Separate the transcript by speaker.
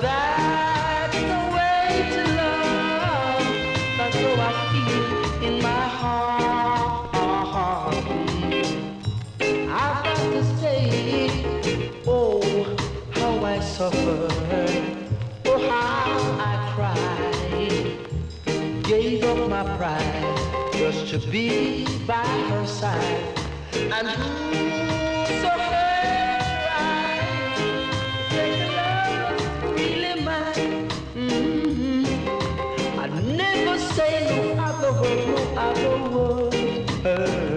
Speaker 1: That's the way to love. That's how I feel in my heart. I've got to say, oh, how I suffer, oh, how I cried, gave up my pride just to be by her side. And who's so right, take love really mine. I'd never say no other word, no other word.